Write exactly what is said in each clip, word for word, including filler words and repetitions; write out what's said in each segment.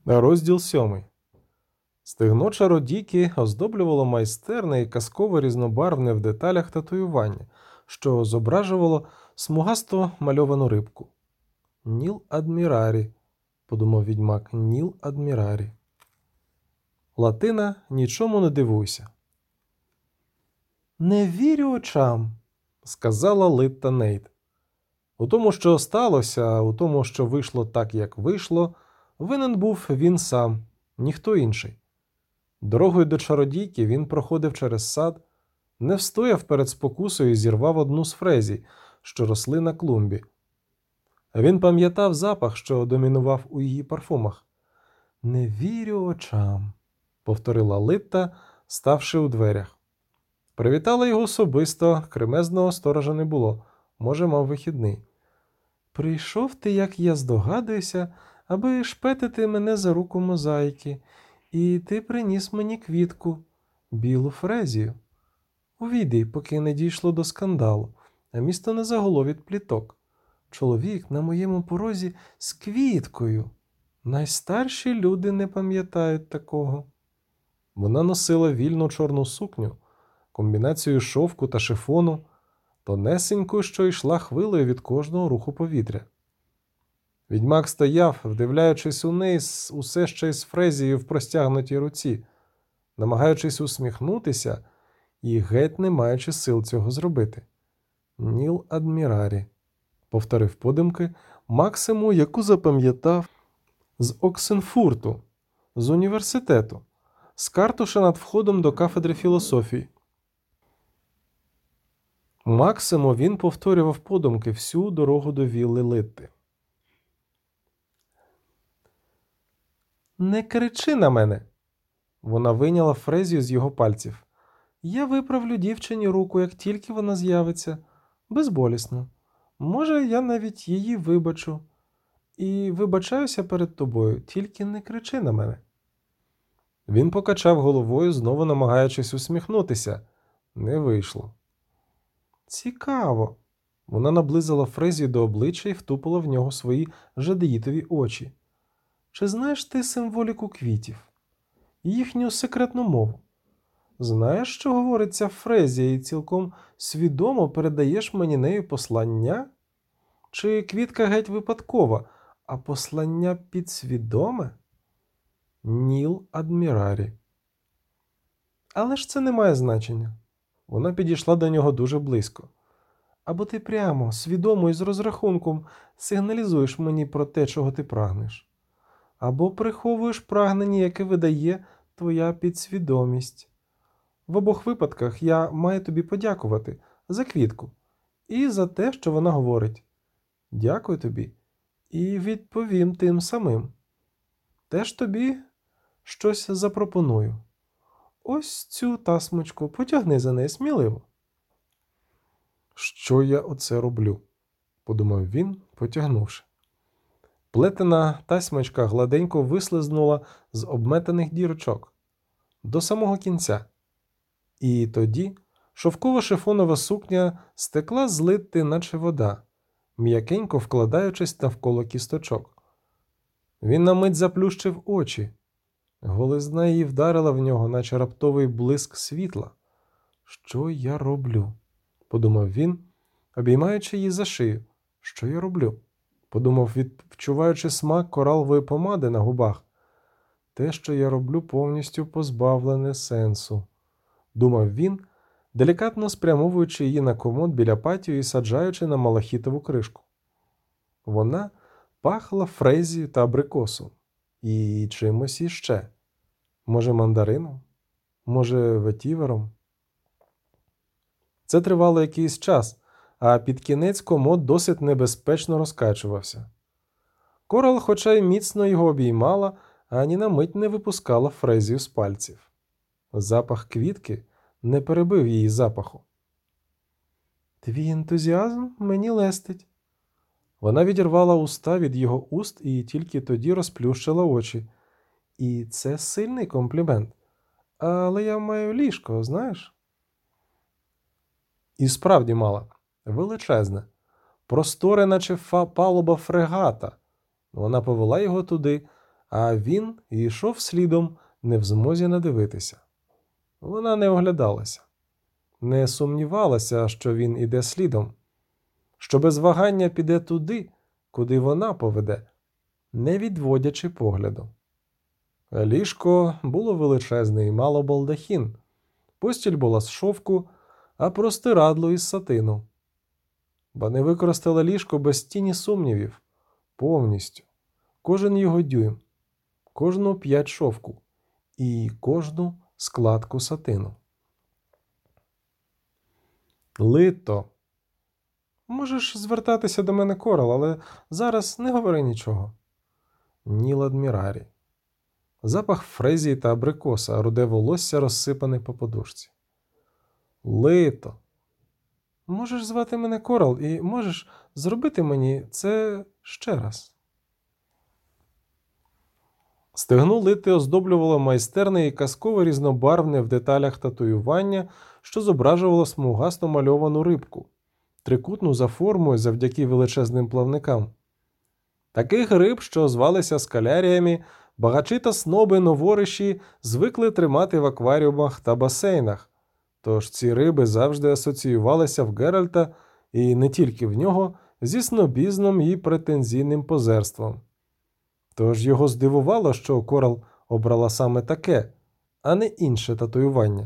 Розділ сьомий. Стегно чародійки оздоблювало майстерне і казково різнобарвне в деталях татуювання, що зображувало смугасто мальовану рибку. «Ніл Адмірарі», – подумав відьмак, – «Ніл Адмірарі». Латина «Нічому не дивуйся». «Не вірю очам», – сказала Литта Нейт. У тому, що сталося, у тому, що вийшло так, як вийшло, винен був він сам, ніхто інший. Дорогою до чародійки він проходив через сад, не встояв перед спокусою і зірвав одну з фрезій, що росли на клумбі. Він пам'ятав запах, що домінував у її парфумах. «Не вірю очам», – повторила Литта, ставши у дверях. Привітала його особисто, кремезного сторожа не було, може, мав вихідний. «Прийшов ти, як я здогадуюся, аби шпетити мене за руку мозаїки, і ти приніс мені квітку, білу фрезію. Увійди, поки не дійшло до скандалу, а місто не загуло від пліток. Чоловік на моєму порозі з квіткою. Найстарші люди не пам'ятають такого». Вона носила вільну чорну сукню, комбінацію шовку та шифону, тонесеньку, що йшла хвилею від кожного руху повітря. Відьмак стояв, вдивляючись у неї усе ще із фрезією в простягнутій руці, намагаючись усміхнутися і геть не маючи сил цього зробити. «Ніл Адмірарі», – повторив подумки Максиму, яку запам'ятав з Оксенфурту, з університету, з картуша над входом до кафедри філософії. Максиму він повторював подумки всю дорогу до вілли Литти. «Не кричи на мене!» Вона вийняла фрезію з його пальців. «Я виправлю дівчині руку, як тільки вона з'явиться. Безболісно. Може, я навіть її вибачу. І вибачаюся перед тобою, тільки не кричи на мене». Він покачав головою, знову намагаючись усміхнутися. Не вийшло. «Цікаво». Вона наблизила фрезію до обличчя і втупила в нього свої жадеїтові очі. «Чи знаєш ти символіку квітів? Їхню секретну мову? Знаєш, що говорить ця фрезія, і цілком свідомо передаєш мені нею послання? Чи квітка геть випадкова, а послання підсвідоме?» «Ніл Адмірарі». «Але ж це не має значення». Вона підійшла до нього дуже близько. «Або ти прямо, свідомо і з розрахунком сигналізуєш мені про те, чого ти прагнеш. Або приховуєш прагнення, яке видає твоя підсвідомість. В обох випадках я маю тобі подякувати за квітку і за те, що вона говорить. Дякую тобі і відповім тим самим. Теж тобі щось запропоную. Ось цю тасмочку, потягни за неї сміливо». «Що я оце роблю?» – подумав він, потягнувши. Плетена тасьмочка гладенько вислизнула з обметаних дірочок до самого кінця. І тоді шовкова шифонова сукня стекла з Литти, наче вода, м'якенько вкладаючись навколо кісточок. Він на мить заплющив очі. Голизна її вдарила в нього, наче раптовий блиск світла. «Що я роблю?» – подумав він, обіймаючи її за шию. «Що я роблю?» – подумав, відчуваючи смак коралової помади на губах. «Те, що я роблю, повністю позбавлене сенсу», – думав він, делікатно спрямовуючи її на комод біля патіо і саджаючи на малахітову кришку. Вона пахла фрезією та абрикосом. І чимось іще. Може, мандарином? Може, ветівером? Це тривало якийсь час, а під кінець комод досить небезпечно розкачувався. Корал, хоча й міцно його обіймала, ані на мить не випускала фрезію з пальців. Запах квітки не перебив її запаху. «Твій ентузіазм мені лестить». Вона відірвала уста від його уст і тільки тоді розплющила очі. «І це сильний комплімент. Але я маю ліжко, знаєш?» І справді мала. Величезне. Просторе, наче палуба фрегата. Вона повела його туди, а він йшов слідом, не в змозі надивитися. Вона не оглядалася, не сумнівалася, що він іде слідом, що без вагання піде туди, куди вона поведе, не відводячи погляду. Ліжко було величезне і мало балдахін, постіль була з шовку, а простирадло із сатину. Вони використали ліжко без тіні сумнівів, повністю, кожен його дюйм, кожну п'ять шовку і кожну складку сатину. Лито. Можеш звертатися до мене, Корал, але зараз не говори нічого. Ніл Адмірарі. Запах фрезії та абрикоса, руде волосся розсипане по подушці. Лито. Можеш звати мене Корал і можеш зробити мені це ще раз. Стегно Лити оздоблювало майстерне і казково різнобарвне в деталях татуювання, що зображувало смугасто мальовану рибку, трикутну за формою завдяки величезним плавникам. Таких риб, що звалися скаляріями, багачі та сноби новориші звикли тримати в акваріумах та басейнах, тож ці риби завжди асоціювалися в Геральта, і не тільки в нього, зі снобізмом і претензійним позерством. Тож його здивувало, що Корал обрала саме таке, а не інше татуювання.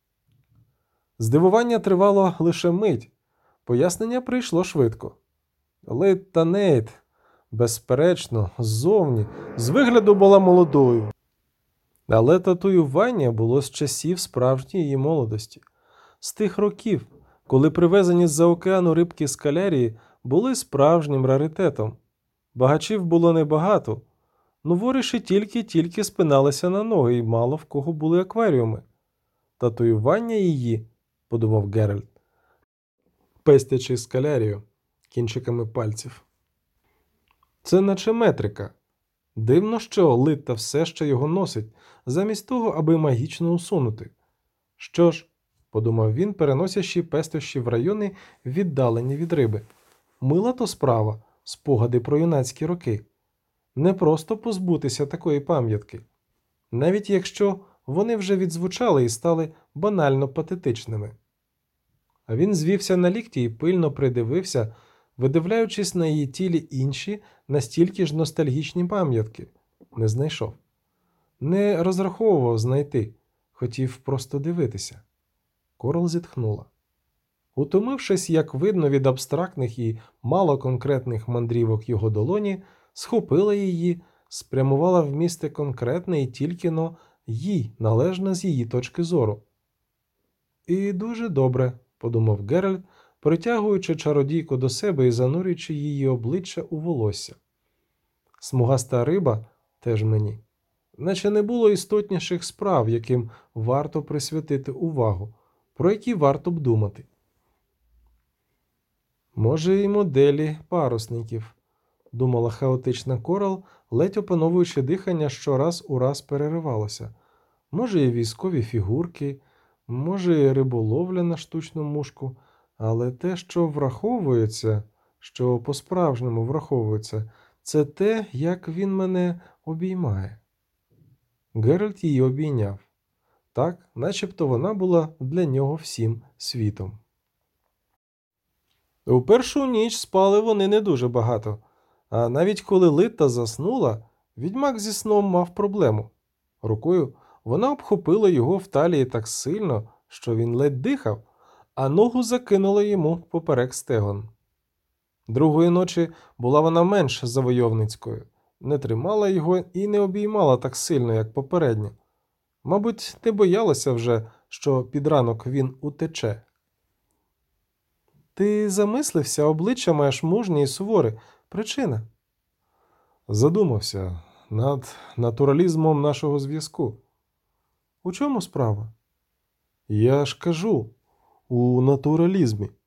Здивування тривало лише мить, пояснення прийшло швидко. Лита Нейт, безперечно, ззовні, з вигляду була молодою. Але татуювання було з часів справжньої її молодості. З тих років, коли привезені з-за океану рибки скалярії були справжнім раритетом. Багачів було небагато. Новориші тільки-тільки спиналися на ноги, і мало в кого були акваріуми. Татуювання її, подумав Геральт, пестячи скалярію кінчиками пальців. Це наче метрика. Дивно, що Лита все ще його носить, замість того, аби магічно усунути. Що ж, подумав він, переносячи пестощі в райони, віддалені від риби. Мила то справа, спогади про юнацькі роки. Не просто позбутися такої пам'ятки, навіть якщо вони вже відзвучали і стали банально патетичними. А він звівся на лікті і пильно придивився, видивляючись на її тілі інші, настільки ж ностальгічні пам'ятки. Не знайшов. Не розраховував знайти, хотів просто дивитися. Корал зітхнула. Утомившись, як видно, від абстрактних і мало конкретних мандрівок його долоні, схопила її, спрямувала в місце конкретне і тільки-но їй, належне з її точки зору. І дуже добре, подумав Геральт, притягуючи чародійку до себе і занурюючи її обличчя у волосся. Смугаста риба теж мені. Наче не було істотніших справ, яким варто присвятити увагу, про які варто б думати. Може, і моделі парусників, думала хаотична Корал, ледь опановуючи дихання, що раз у раз переривалося. Може, і військові фігурки, може, і риболовля на штучну мушку, але те, що враховується, що по-справжньому враховується, це те, як він мене обіймає. Геральт її обійняв. Так, начебто вона була для нього всім світом. У першу ніч спали вони не дуже багато, а навіть коли Лита заснула, відьмак зі сном мав проблему. Рукою вона обхопила його в талії так сильно, що він ледь дихав, а ногу закинула йому поперек стегон. Другої ночі була вона менш завойовницькою, не тримала його і не обіймала так сильно, як попередньо. Мабуть, не боялася вже, що під ранок він утече. Ти замислився, обличчя маєш мужнє і суворе. Причина? Задумався над натуралізмом нашого зв'язку. У чому справа? Я ж кажу, у натуралізмі.